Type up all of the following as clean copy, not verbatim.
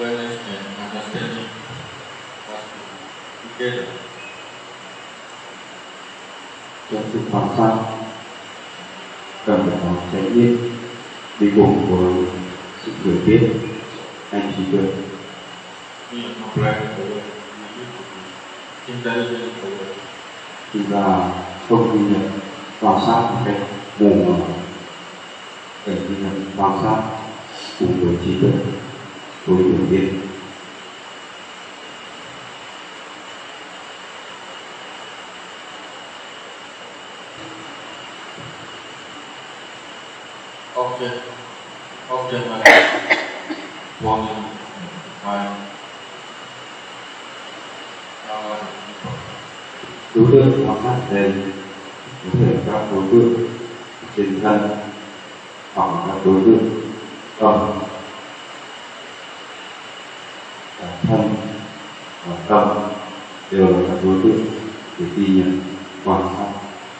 awareness and understanding must be together. Trong sự quan sát cần phải có chánh niệm đi cùng với sự hiểu biết hay trí tuệ. Being complex aware, we need to be intelligent aware. Chúng ta không ghi nhận quan sát một cách mù mờ, phải ghi nhận quan sát cùng với trí tuệ, với hiểu biết. Object like volume, time, Đối tượng quan sát đây có thể các đối tượng trên thân hoặc là các đối tượng tâm, cả thân và tâm đều là các đối tượng để ghi nhận quan sát.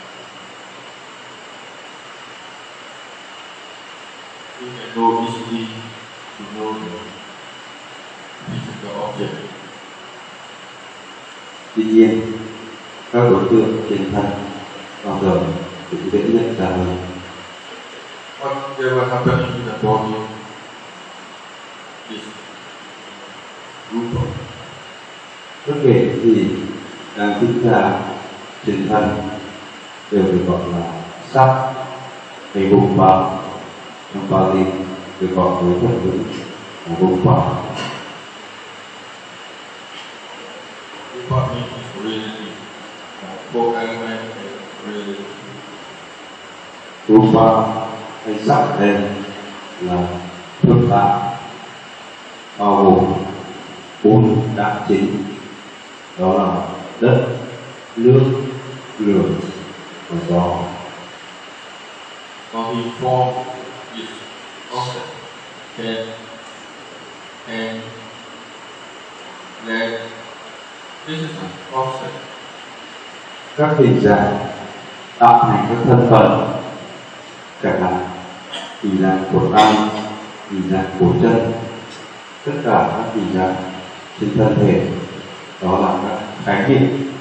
you can know easily to know the physical object. Tuy nhiên, các đối tượng trên thân bao giờ cũng dễ nhận ra hơn. Whatever happening in the body is rupa. Bất kể gì đang diễn ra trên thân đều được gọi là sắc hay bùng bạo. Trong Pali được gọi với thuật ngữ là bùng bạo. Rupa means reality. Both element is reality. Rupa hay sắc ở đây là thực tại bao gồm 4 đặc chính, đó là đất, nước, lửa và gió. Body form is object. Head, hand, leg. This is an object. Các hình dạng tạo thành các thân phận, chẳng hạn hình dạng của tay, hình dạng của chân, tất cả các hình dạng trên thân thể, đó là các khái niệm.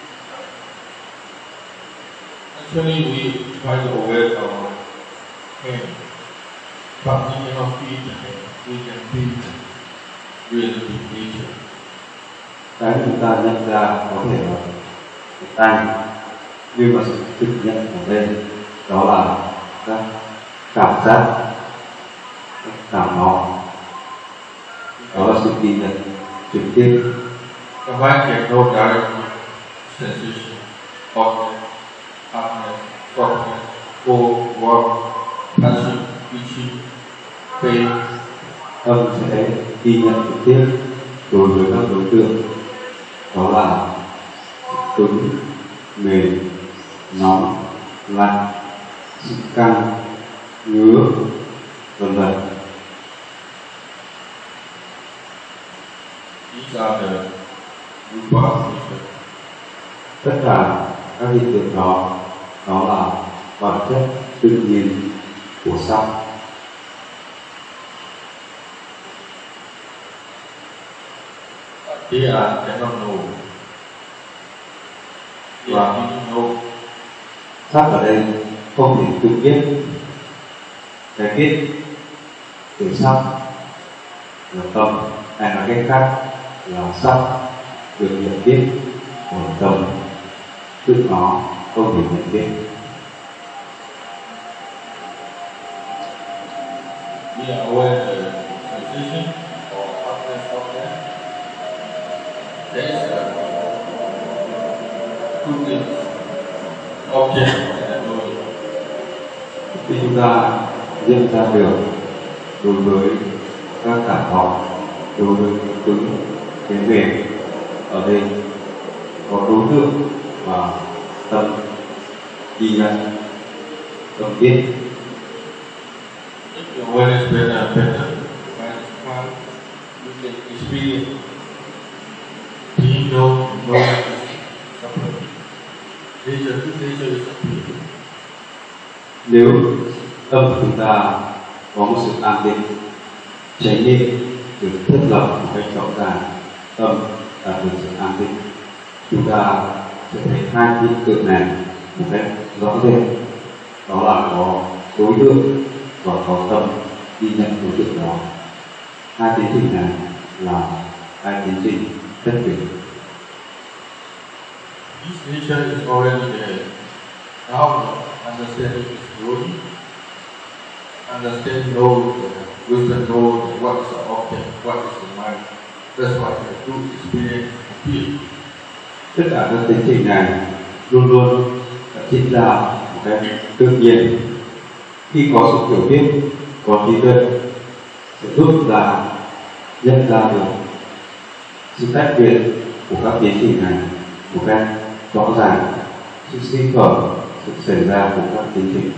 Actually, we try to aware our hand. But we cannot feel the hand. We can feel the reality nature. Cái chúng ta nhận ra có thể là cái tay, nhưng mà sự thực nhận ở đây đó là các cảm giác, các cảm ngộ, đó là sự ghi nhận trực tiếp. The mind can know directly sensation, hotness, hardness, softness, cold, warm, passion, itching, pain. Tâm sẽ ghi nhận trực tiếp đối với các đối tượng, đó là cứng, mềm, nóng, lạnh, sự căng, ngứa, vân vân. These are the rupa features. Tất cả các hiện tượng đó là bản chất tự nhiên của sắc. They are cannot know. They are being known. Sắc ở đây không thể tự biết. Cái biết của sắc là tâm, hay nói cách khác là sắc được nhận biết ở tâm, tự nó không thể nhận biết. We are aware of the sensation or hotness of that. There is a two things, object and knowing. Khi chúng ta nhận ra được đối với các cảm thọ, đối với cái cứng, cái mềm, ở đây có đối tượng và tâm ghi nhận, tâm biết. If your awareness is better and better, when it's fun, you can experience being known and knowing is separate. Nature is separate. Nếu tâm chúng ta có một sự an định, chánh niệm được thiết lập một cách rõ ràng, tâm đạt được sự an tĩnh. Chúng ta sẽ thấy hai hiện tượng này một cách rõ rệt, đó là có đối tượng và có tâm ghi nhận đối tượng đó. Hai tiến trình này là hai tiến trình rất biệt. This nature is already there. Now understanding is growing. Understand, know, wisdom, know what is the object, what is the mind. That's why the true experience appears. Tất cả các tiến trình này luôn luôn diễn ra một cách tự nhiên. Khi có sự hiểu biết, có trí tuệ sẽ giúp ta nhận ra được sự tách biệt của các tiến trình này một cách rõ ràng, sự sinh khởi, sự xảy ra của các tiến trình.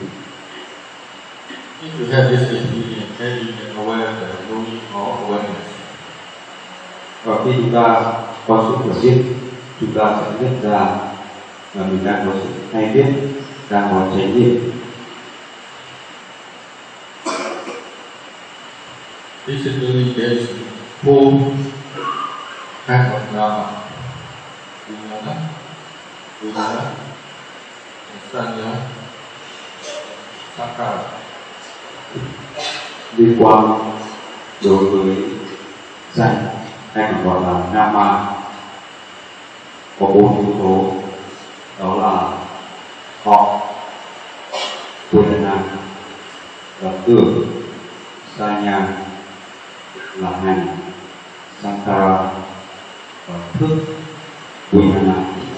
If you have this experience, then you can aware the knowing or awareness. Và khi chúng ta có sự hiểu biết, chúng ta sẽ nhận ra là mình đang có sự hay biết, đang có chánh niệm. Basically, there is four kinds of nama: Vijnana, Vedana, Sanya, Sankara. Liên quan đối với danh hay còn gọi là nama có 4 yếu tố, đó là họ, Vedana là tưởng, Sanya là hành, Sankara và thức, Vijnana.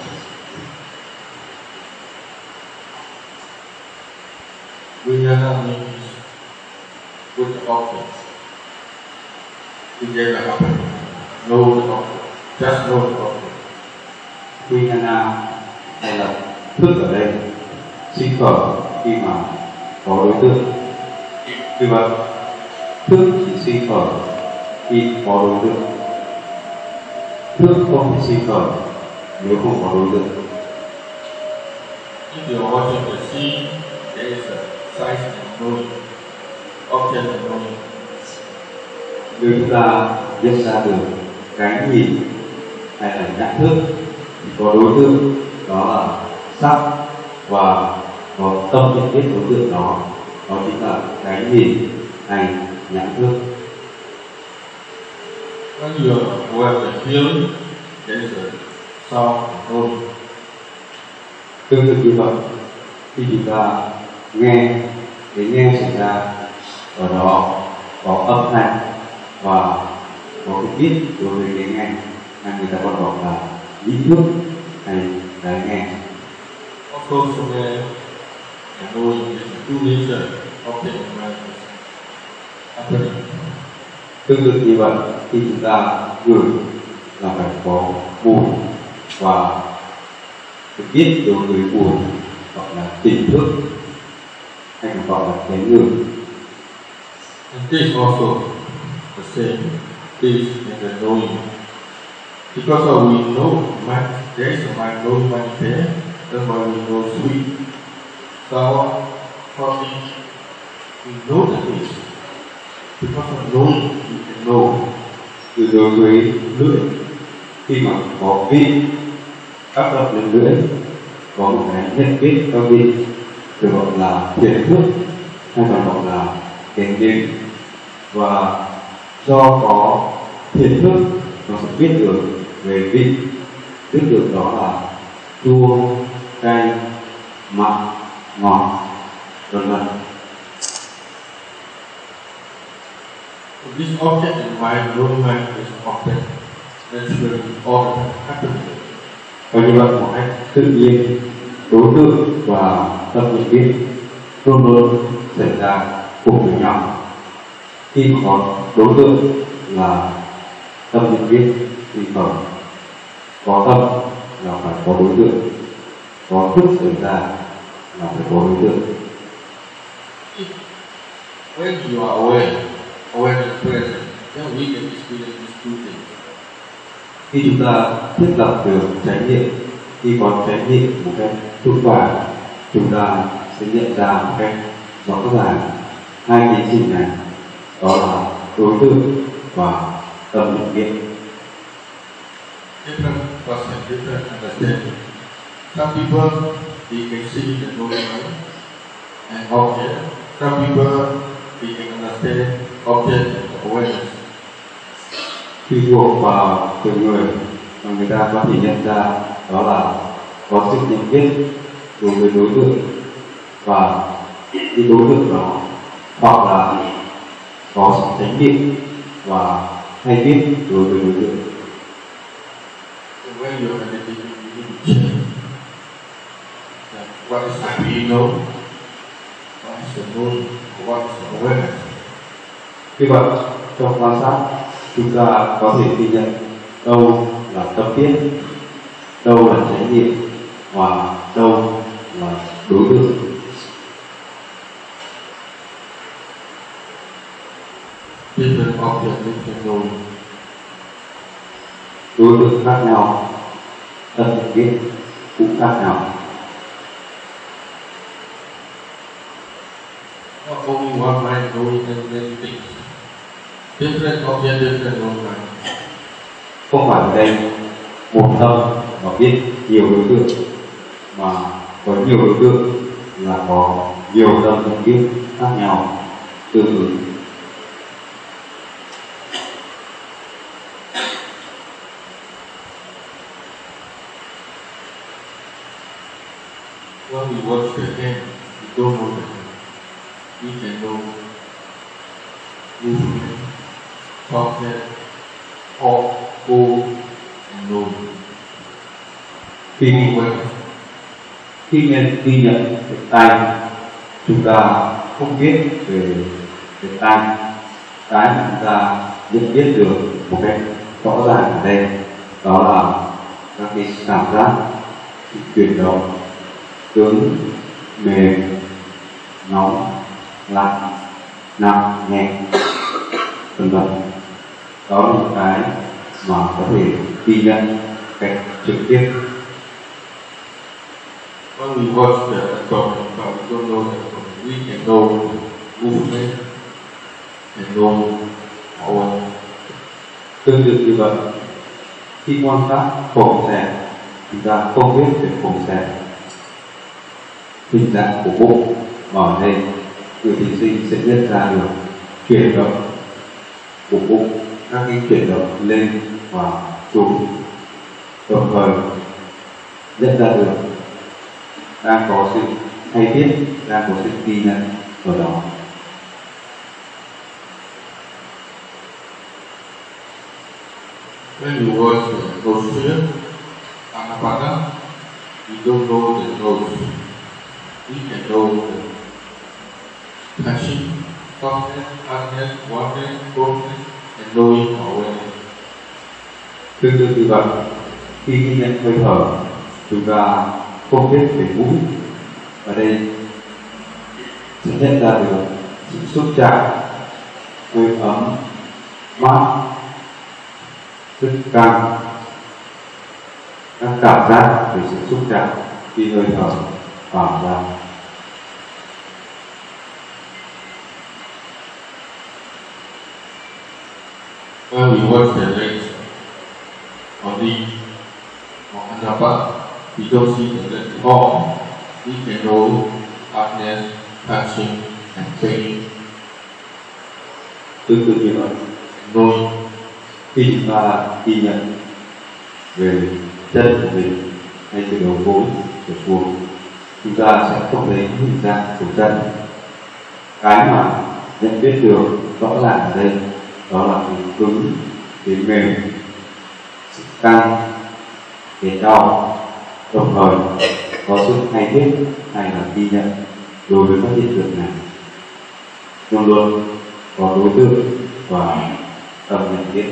Vijnana means with the object. Together happen. Know the object. Just know the object. Vijnana hay là thức ở đây sinh khởi khi mà có đối tượng. Như vậy, thức chỉ sinh khởi khi có đối tượng. Thức không thể sinh khởi nếu không có đối tượng. If you are watching the sea, there is a size and knowing, object and knowing. Nếu chúng ta nhận ra được cái nhìn hay là nhận thức thì có đối tượng, đó là sắc, và có tâm nhận biết đối tượng đó chính là cái nhìn hay nhận thức. When you are aware of the feeling, there is a sound and knowing. Tương tự như vậy, khi chúng ta nghe, cái nghe xảy ra, ở đó có âm thanh và có cái biết đối với cái nghe, hay người ta còn gọi là ý thức hay cái nghe. Also, somewhere and knowing is the true nature of the environment happening. Tương tự như vậy, khi chúng ta ngửi là phải có mùi, và cái biết đối với mùi gọi là tỉnh thức, hay còn gọi là cái ngửi. And this also the same, this and the knowing. Because of we know mind, there is a mind knowing mind there, that's why we know sweet, sour, salty. We know the taste. Because of knowing, we can know. Từ đối với lưỡi, khi mà có vị tác động lên lưỡi, có một cái nhận biết các vị, được gọi là thiện thức, hay còn gọi là thiện định. Và do có thiện thức, nó sẽ biết được về vị, biết được đó là chua, cay, mặn, ngọt, vân vân. This object in mind, knowing mind is object. Naturally, all the time happening. Và như vậy, một cách tự nhiên, đối tượng và tâm nhận biết luôn luôn xảy ra cùng với nhau. Khi mà có đối tượng là tâm nhận biết thì có tâm là phải có đối tượng, có thức xảy ra là phải có đối tượng. When you are aware of the present, then we can experience these two things. Khi chúng ta thiết lập được chánh niệm, khi có chánh niệm một cách vững vàng, chúng ta sẽ nhận ra một cách rõ ràng hai tiến trình này, đó là đối tượng và tâm nhận biết. Different person, different understanding. Some people they can see the movement and object. Some people they can understand object and awareness. Tùy thuộc vào từng người mà người ta có thể nhận ra đó là có sự nhận biết đối với đối tượng và cái đối tượng đó, hoặc là có sự chánh niệm và hay biết đối với đối tượng. When you are meditating, you need to change. What is the know? What is the moon? What is the awareness? Vì vậy, trong quan sát, chúng ta có thể ghi nhận đâu là tâm biết, đâu là chánh niệm và đâu là đối tượng. Different object, different know. Đối tượng khác nhau, tâm nhận biết cũng khác nhau. Not only one mind knowing many things. Different object, different mind. Không phải ở đây một tâm mà biết nhiều đối tượng, mà có nhiều đối tượng là có nhiều tâm nhận biết khác nhau tương ứng. When we watch the hand, we don't know the hand. We can know movement, softness, off, hold, and know. Khi ghi nhận cái tay, chúng ta không biết về cái tay, cái mà chúng ta nhận biết được một cách rõ ràng ở đây đó là các cái cảm giác chuyển động, cứng, mềm, nóng, lạnh, nặng, nhẹ, vân vân. Đó là những cái mà có thể ghi nhận cách trực tiếp. When we watch the atomic, but we don't know the atomic, we can know movement and know our. Tương tự như vậy, khi quan sát phồng xẹp, chúng ta không biết về phồng xẹp, hình dạng của bụng, mà ở đây người thí sinh sẽ nhận ra được chuyển động của bụng, các cái chuyển động lên và xuống, đồng thời nhận ra được đang có sự hay biết, đang có sự ghi nhận ở đó. When you watch the nostril, Anapana, we don't know the nose. We can know the touching, softness, hardness, oneness, coldness, and knowing awareness. Tương tự như vậy, khi ghi nhận hơi thở, chúng ta không biết về mũi. Ở đây sẽ nhận ra được sự xúc chạm, hơi ấm, mát, sức căng, các cảm giác về sự xúc chạm khi hơi thở vào ra. When we watch the legs, body, or Anapana, we don't see the legs at all. We can know hardness, touching, and pain, Tương tự như vậy, knowing. khi chúng ta ghi nhận về chân của mình hay từ đầu gối trở xuống, chúng ta sẽ không thấy hình dạng của chân. Cái mà nhận biết được rõ ràng ở đây đó là từ cứng đến mềm, sự căng đến đau, đồng thời có sự hay biết hay là ghi nhận đối với các hiện tượng này. Luôn luôn có đối tượng và tâm nhận biết.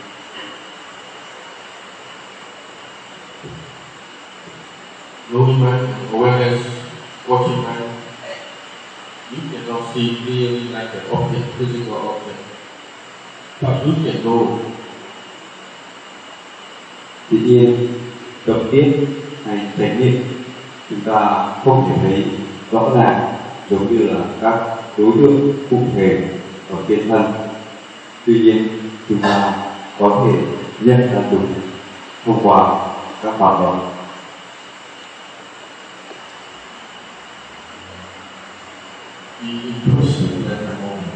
Knowing mind, awareness, watching mind, you cannot see clearly like an object, physical object. But you can know. Tuy nhiên, tâm biết hay chánh niệm chúng ta không thể thấy rõ ràng giống như là các đối tượng cụ thể ở trên thân. Tuy nhiên, chúng ta có thể nhân ra được thông qua các hoạt động. Be interested at the moment.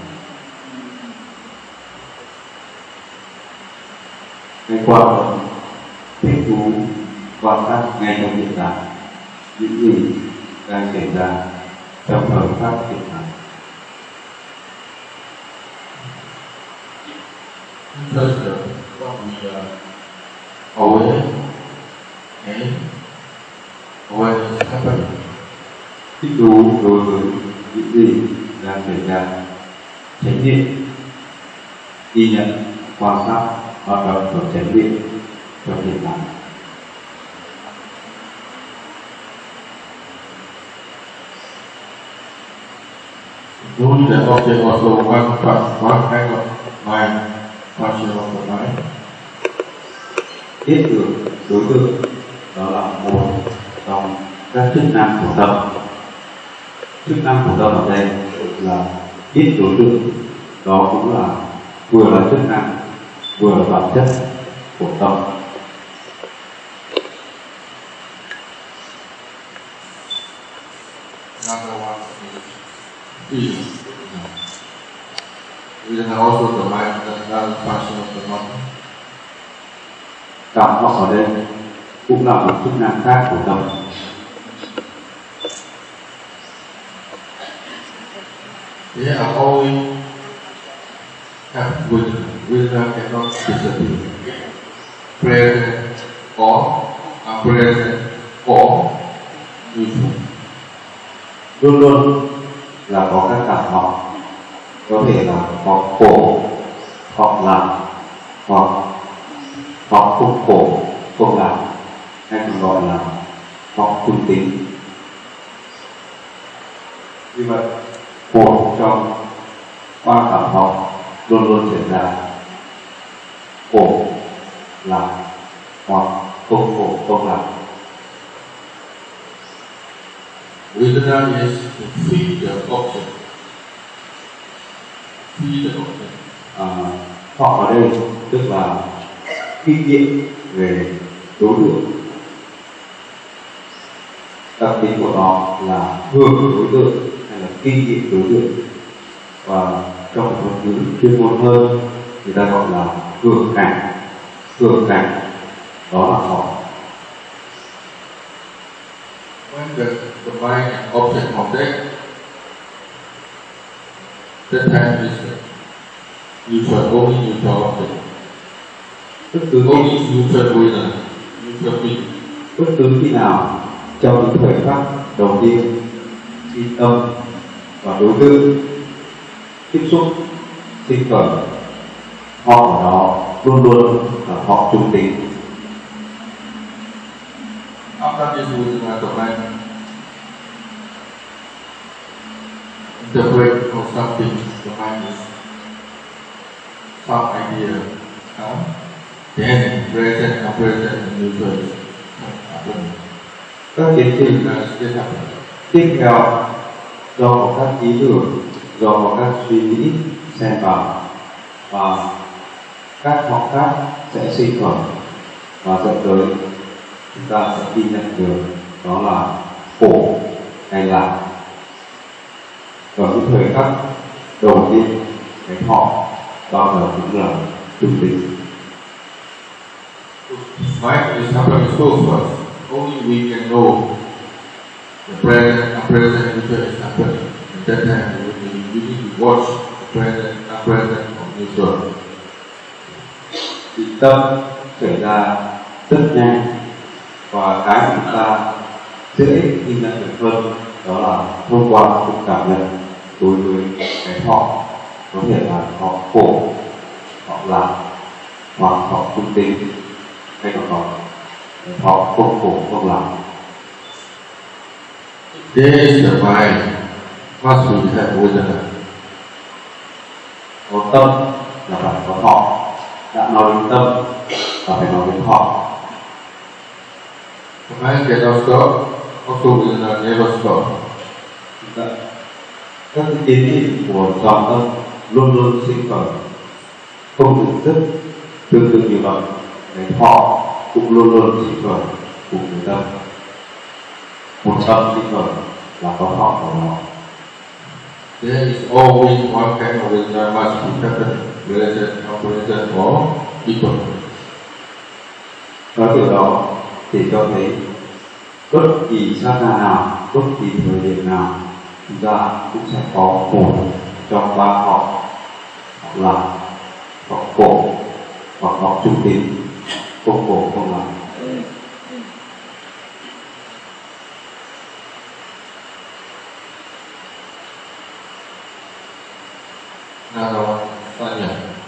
Cái quan trọng thích thú quan sát ngay trong hiện tại những gì đang xảy ra trong thời khắc hiện tại. Interested what we are aware and awareness happening. Thích thú đối với những gì đang xảy ra, chánh niệm ghi nhận quan sát hoạt động của chánh niệm trong hiện tại. Knowing that object also one kind of mind, function of the mind. Biết được đối tượng đó là một trong các chức năng của tâm. Chức năng của tâm ở đây là biết đối tượng, đó cũng là vừa là chức năng vừa là bản chất của tâm. Another one is feeling. Feeling also the mind, another function of the mind. Cảm thọ ở đây cũng là một chức năng khác của tâm. They are always have wisdom cannot disappear. Present or unpresent or neutral. Luôn luôn là có các cảm thọ, có thể là hoặc khổ, hoặc lạc, hoặc không khổ, không lạc, hay còn gọi là hoặc trung tính. Như vậy, khổ trong ba cảm thọ luôn luôn xảy ra, khổ, lạc, hoặc không khổ, không lạc. Vedana is to feed the object. Feed the object. Họ ở đây tức là kinh nghiệm về đối tượng. Đặc tính của nó là hưởng đối tượng hay là kinh nghiệm đối tượng, và trong một ngôn ngữ chuyên môn hơn người ta gọi là hưởng cảnh. Hưởng cảnh đó là họ. When the mind and object contact, that time is neutral, only neutral object. Bất cứ Only neutral Vedana, neutral feeling. bất cứ khi nào trong những thời khắc đầu tiên khi tâm và đối tượng tiếp xúc sinh khởi, họ ở đó luôn luôn là họ trung tính. After this Vedana, the mind interpret or something, the mind is some idea. Then present, unpresent, and neutral happen. Các tiến trình It happen. tiếp theo do có các ý tưởng, do có các suy nghĩ xen vào, và các họ khác sẽ sinh khởi và dẫn tới chúng ta sẽ ghi nhận được đó là khổ hay lạc. Và những thời khắc đầu tiên cái họ bao giờ cũng là trung tính. Mind is happening so fast. Only we can know the present, unpresent, neutral is happening. At that time, we need to watch the present, unpresent, or neutral. Thì tâm xảy ra rất nhanh, và cái chúng ta dễ ghi nhận được hơn đó là thông qua sự cảm nhận đối với cái họ, có thể là họ khổ, họ lạc, hoặc họ trung tính, hay còn gọi họ không khổ không lạc. There is the mind. Must we have Vedana? Có tâm là phải có họ. Đã nói đến tâm và phải nói đến họ. The mind cannot stop. Also, Vedana never stop. Các tiến trình của dòng tâm luôn luôn sinh khởi, không dừng dứt, Tương tự như vậy, cái thọ cũng luôn luôn sinh khởi cùng với tâm. Một tâm sinh khởi là có thọ của nó. There is always one kind of wisdom must be present, present, present or equal. Nói điều đó thì cho thấy bất kỳ sát na nào, bất kỳ thời điểm nào, chúng ta cũng sẽ có một trong ba họ, hoặc là hoặc khổ, hoặc họ trung tín, không khổ không làm. Now, Sanya.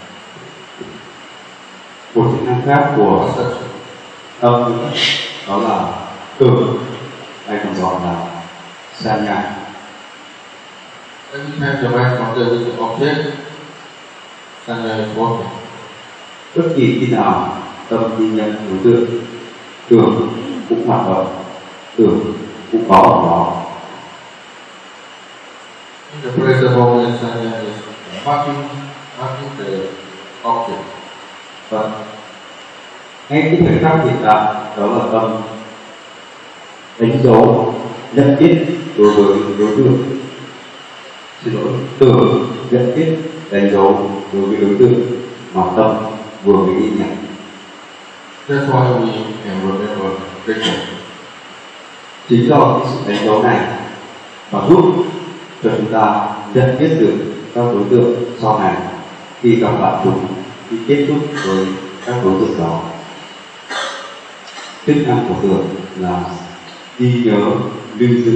Một chức năng khác của tâm đó là tưởng, hay còn gọi là sanya. Every time the mind comes with the object, Sanya is working. Bất kỳ khi nào tâm ghi nhận đối tượng, tưởng cũng hoạt động, tưởng cũng có ở đó. In the present moment, Sanya is marking the object. Và ngay cái thời khắc hiện tại đó là tâm đánh dấu nhận biết đối với đối tượng, xin lỗi, tưởng nhận biết đánh dấu đối với đối tượng mà tâm vừa mới ghi nhận. That's why we can remember picture. Chính do cái sự đánh dấu này mà giúp cho chúng ta nhận biết được các đối tượng sau này khi gặp lại chúng, khi tiếp xúc với các đối tượng đó. Chức năng của tưởng là ghi nhớ, lưu giữ.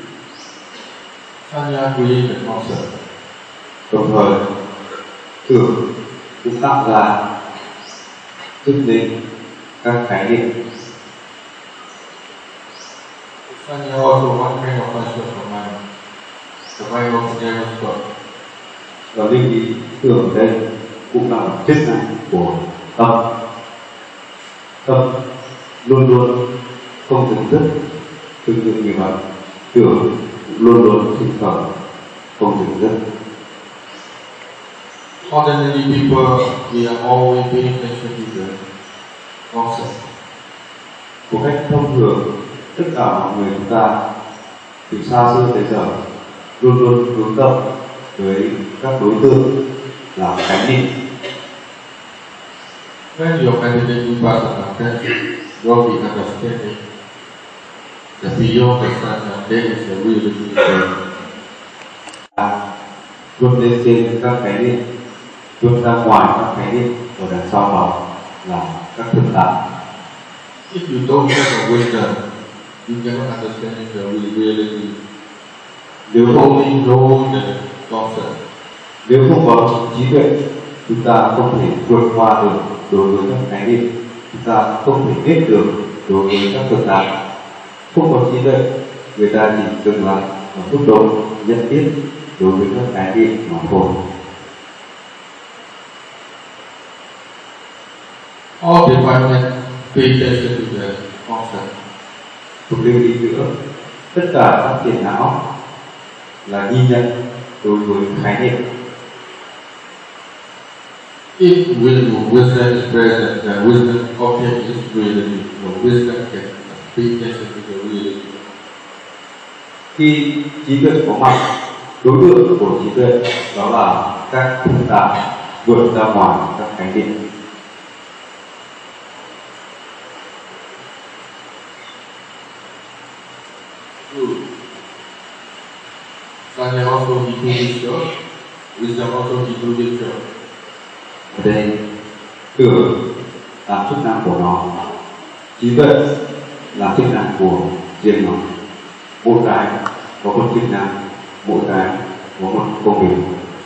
Sanya creates the concept. Đồng thời tưởng cũng tạo ra chức định các khái niệm. Sanya also one kind of function of mind. The mind of the nervous system. Và lưu ý tưởng đây cũng là một chức năng của tâm. Tâm luôn luôn không dừng dứt, tương tự như vậy, tưởng luôn luôn sinh khởi, không dừng dứt. Ordinary people, we are always paying attention to the concept. Một cách thông thường, tất cả mọi người chúng ta từ xa xưa tới giờ luôn luôn hướng tâm với các đối tượng là khái niệm. When your meditation vipassana practice will be understanding the beyond the Sanya, there is a reality there. Vượt lên trên các khái niệm, vượt ra ngoài các khái niệm ở đằng sau đó là các thực tại. If you don't have a wisdom, you cannot understand the reality. Nếu You không, only know the concept. nếu không có trí tuệ, chúng ta không thể vượt qua được đối với các khái niệm, chúng ta không thể biết được đối với các thực tại. Không có trí tuệ, người ta chỉ dừng lại ở mức độ nhận biết đối với các khái niệm mà thôi. All defilement pay attention to the concept. Một lưu ý nữa, tất cả các phiền não là ghi nhận đối với khái niệm. If wisdom is present, then wisdom object is reality. The wisdom can pay attention to the reality. Khi trí tuệ có mặt, đối tượng của trí tuệ đó là các thực tại vượt ra ngoài các khái niệm. Sanya also includes your wisdom also includes your. Ở đây tưởng là chức năng của nó, trí tuệ là chức năng của riêng nó. Mỗi cái có một chức năng, mỗi cái có một công việc.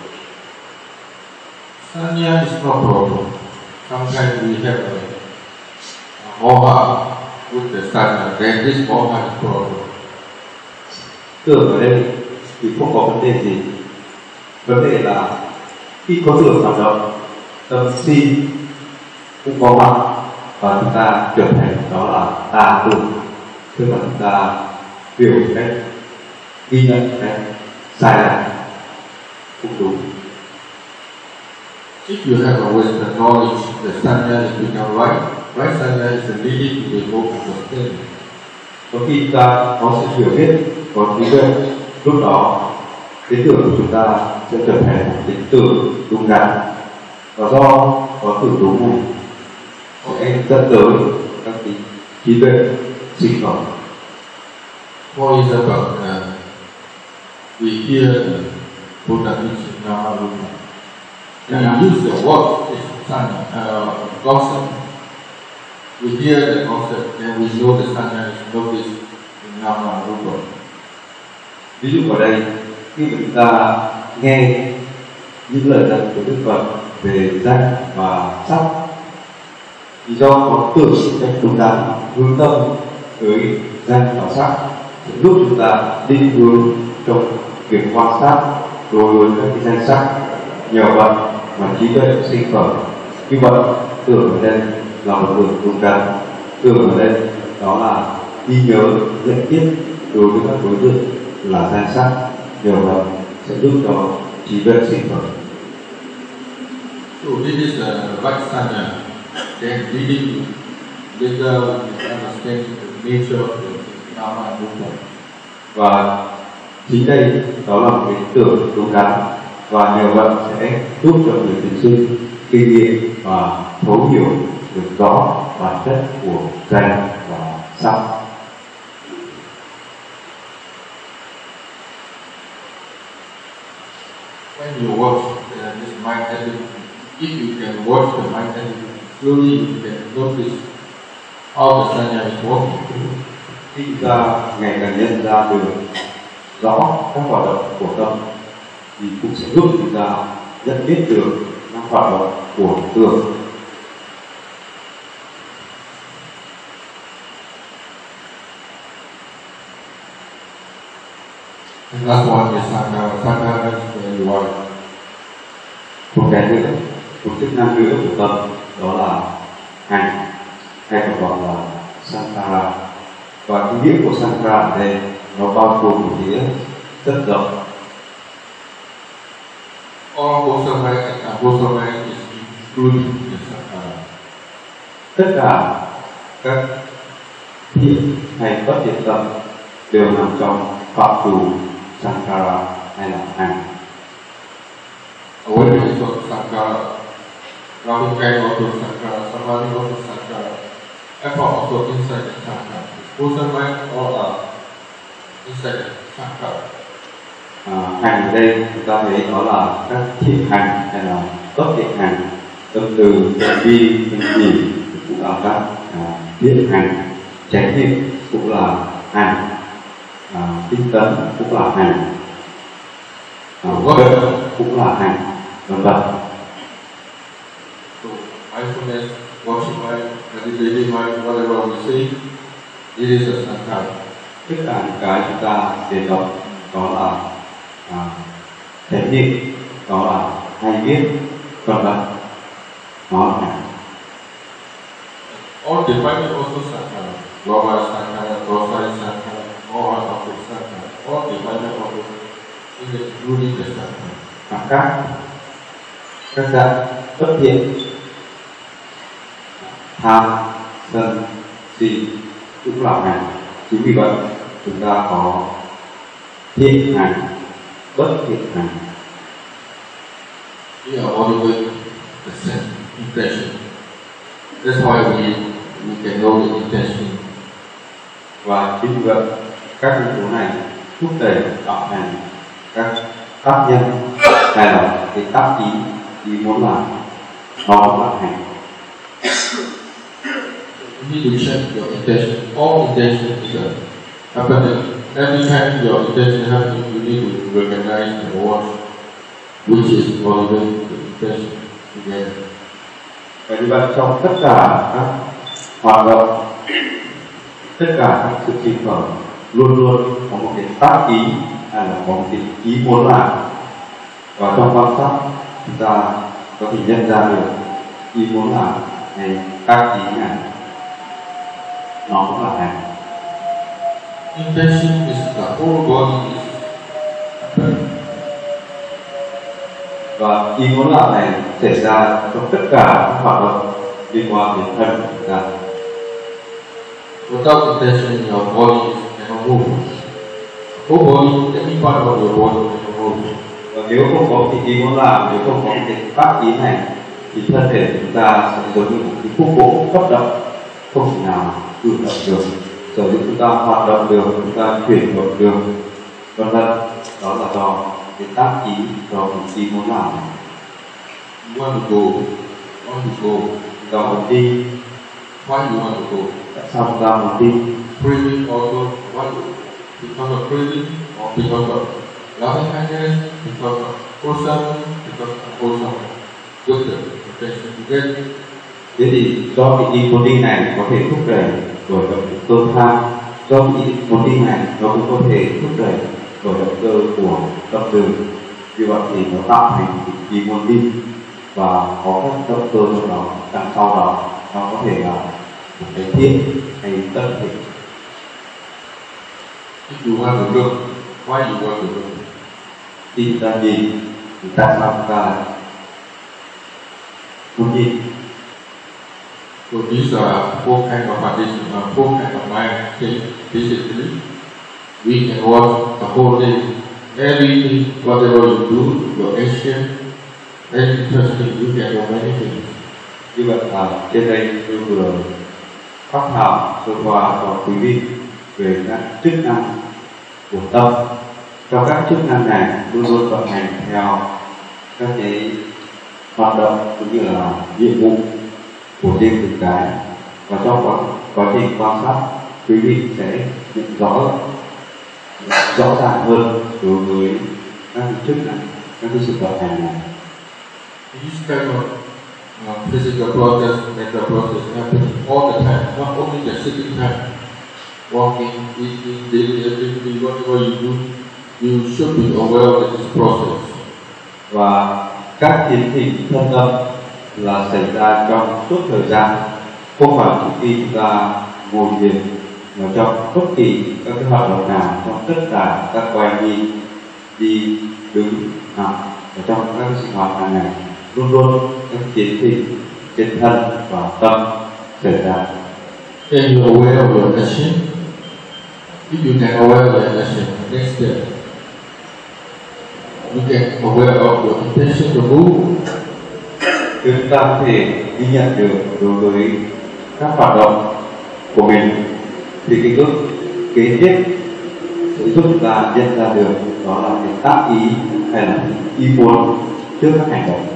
Sanya is not problem. Sometimes we have a moha with the sanya, then this moha is problem. Tưởng ở đây thì không có vấn đề gì. Vấn đề là khi có tưởng hoạt động, tâm si cũng có mặt và chúng ta trở thành đó là tà tưởng, tức là chúng ta hiểu cách ghi nhận cách sai lầm không đúng. If you have a wisdom knowledge the sanya is become right. Right sanya is leading to the hope of the Có khi chúng ta có sự hiểu biết, có trí tuệ, lúc đó ý tưởng của chúng ta sẽ trở thành ý tưởng đúng đắn, và do có tưởng đúng này sẽ dẫn tới các trí tuệ sinh khởi. For example, we hear Buddha teaching Nama Rupa. We use the word sanya, concept. We hear the concept and we know the sanya is noticed in Nama Rupa. Ví dụ ở đây, khi mà chúng ta nghe những lời dạy của Đức Phật về danh và sắc, thì do có tưởng cách đúng đắn, hướng tâm tới danh và sắc sẽ giúp chúng ta định hướng trong việc quan sát đối với các cái danh sắc. Nhờ vậy mà trí tuệ sinh khởi. Như vậy, tưởng ở đây là một tưởng đúng đắn, tưởng ở đây đó là ghi nhớ nhận biết đối với các đối tượng là danh sắc. Nhờ vậy sẽ giúp cho trí tuệ sinh khởi. So this is right sanya. Then leading later we understand the nature of the Nama Rupa. Và chính đây đó là một cái tưởng đúng đắn, và nhờ vậy sẽ giúp cho người thiền sư kinh nghiệm và thấu hiểu được rõ bản chất của danh và sắc. When you watch this mind attitude, if you can watch the mind attitude slowly, you can notice how the sanya is working. Khi chúng ta ngày càng nhận ra được rõ các hoạt động của tâm, thì cũng sẽ giúp chúng ta nhận biết được các hoạt động của tưởng. And last one is Sankhara. Sankhara is very wide. Một cái nữa, một chức năng nữa của tâm đó là hành, hay còn gọi là Sankhara. Và cái nghĩa của Sankhara ở đây nó bao gồm một nghĩa rất rộng. All Gosamaya and Abosamaya is included in Sankhara. Tất cả các thiện hay bất thiện tâm đều nằm trong phạm trù Sankhara hay là hành. Awareness is also Sankhara. Loving kind also Sankhara. Samadhi also Sankhara. Effort also inside the Sankhara. Gosamaya all are inside the Sankhara. Hành ở đây chúng ta thấy đó là các thiện hành hay là bất thiện hành, tâm từ, hành vi, hành chỉ cũng là các thiện hành, chánh niệm cũng là hành, tinh tấn cũng là hành, cũng là hành, vân vân. So mindfulness, watching mind, meditating mind, whatever we say, it is a Sankhara. Tất cả những cái chúng ta đề cập đó là chánh niệm, đó là hay biết, vân vân, nó là hành. All defilement also Sankhara. Bhava is Sankhara, Dosa is Sankhara, Moha is also Sankhara. All defilement also including the Sankhara. Và các dạng bất thiện, tham, sân, si cũng là hành. Chính vì vậy chúng ta có thiện hành, bất thiện hành. We are motivated the same intention. That's why we can know the intention. Và chính vì vậy các yếu tố này thúc đẩy tạo thành các tác nhân hay là cái tác ý muốn làm, nó là hành. You need to check your intention. All intention is happening. Every time your intention happens, you need to recognize and watch which is motivating the intention together. Và như vậy trong tất cả các hoạt động, tất cả các sự sinh khởi luôn luôn có một cái tác ý hay là có một cái ý muốn làm. Và trong quan sát chúng ta có thể nhận ra được ý muốn làm hay tác ý này nó cũng là hành. Intention is the whole body is happening. và ý muốn làm này xảy ra trong tất cả các hoạt động liên quan đến thân của chúng ta. Without intention, your body cannot move. Whole body, every part of your body cannot move. Và nếu không có cái ý muốn làm, nếu không có cái pháp ý này, thì thân thể chúng ta sẽ giống như một cái khúc gỗ bất động, không thể nào cử động được. Sở dĩ chúng ta hoạt động được, chúng ta chuyển động được, vân vân, đó là do cái tác ý, do cái ý muốn làm. You want to go, Chúng ta muốn đi. Why you want to go? Tại sao chúng ta muốn đi? Breathing also, why? Because of breathing, or because of loving kindness, because of wholesome, because of wholesome. Good attention to get. Thế thì do cái ý muốn đi này có thể thúc đẩy bởi động cơ tham, do cái ý muốn đi này nó cũng có thể thúc đẩy bởi động cơ của tâm từ. Vì vậy thì nó tạo thành cái ý muốn đi và có các động cơ trong đó, đằng sau đó nó có thể là một cái thiên hay tâm thể. If you want to look, why you want to look? Khi chúng ta nhìn thì tại sao chúng ta muốn nhìn? So these are four kinds of conditions, four kinds of mind state. Basically, we can watch the whole day. Everything, whatever you do, your action, very interesting, you can do many things. Như vậy trên đây tôi vừa phát thảo sơ qua cho quý vị về các chức năng của tâm. Trong các chức năng này luôn luôn vận hành theo các cái hoạt động cũng như là nhiệm vụ của riêng từng cái, và trong quá trình quan sát quý vị sẽ nhận rõ ràng hơn đối với các cái chức năng, các cái sự vận hành này. These kind of physical process, mental process happening all the time, not only the sitting time. Walking, eating, daily activity, whatever you do, you should be aware of this process. Và các tiến trình thân tâm là xảy ra trong suốt thời gian, không phải chỉ khi chúng ta ngồi thiền, mà trong bất kỳ các cái hoạt động nào, trong tất cả các quay đi đứng nằm, ở trong các sinh hoạt hàng ngày, luôn luôn các tiến trình trên thân và tâm xảy ra. Can you aware of your action? If you can aware of your action, next step, you can aware of your intention to move. Chúng ta có thể ghi nhận được đối với các hoạt động của mình, thì cái bước kế tiếp sẽ giúp chúng ta nhận ra được đó là cái tác ý hay là ý muốn trước các hành động.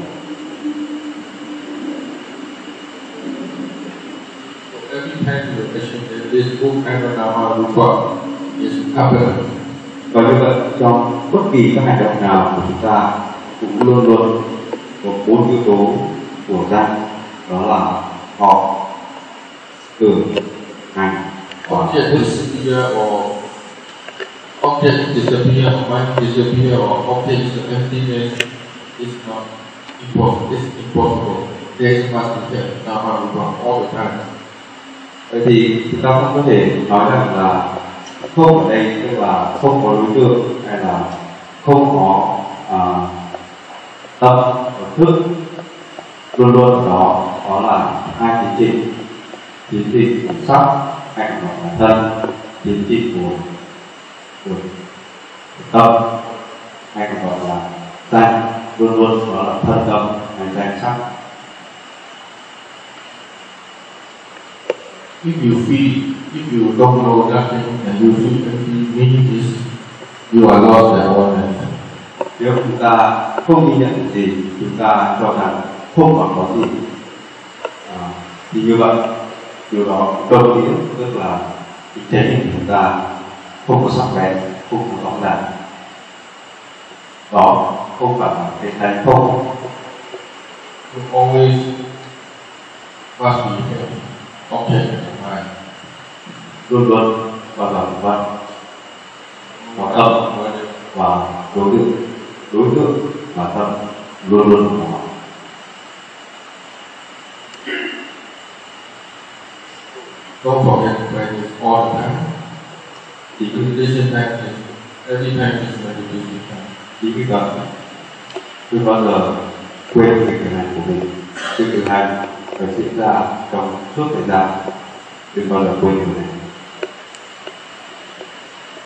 Every time your action, this book and Nama Rupa is happening. Và như vậy trong bất kỳ các hành động nào của chúng ta cũng luôn luôn có 4 yếu tố của danh, đó là họ, tưởng, hành, Object disappear or object disappear, mind disappear or object is emptiness is not impossible. It's impossible. There must be Nama Rupa all the time. Vậy thì chúng ta không có thể nói rằng là không ở đây tức là không có đối tượng hay là không có tâm và thức, luôn luôn đó là hai tiến trình của sắc hành và thân, tiến trình của tâm hay còn gọi là danh, luôn luôn đó là thân tâm hay danh sắc. If you don't know nothing and you feel empty, meaning is you are lost at all times. Nếu chúng ta không ghi nhận gì, chúng ta cho rằng không còn có gì, thì như vậy điều đó đồng nghĩa tức là cái trái hình của chúng ta không có sắc bén, không có rõ ràng. Đó không phải là cái trái không. You always must be object of mind. Luôn luôn bao giờ vậy, và tâm và đối tượng và tâm luôn luôn của họ. Don't forget to practice all the time. The meditation time is every time is meditation time. Chính vì vậy đừng bao giờ quên việc thực hành của mình. Việc thực hành phải diễn ra trong suốt thời gian, đừng bao giờ quên điều này.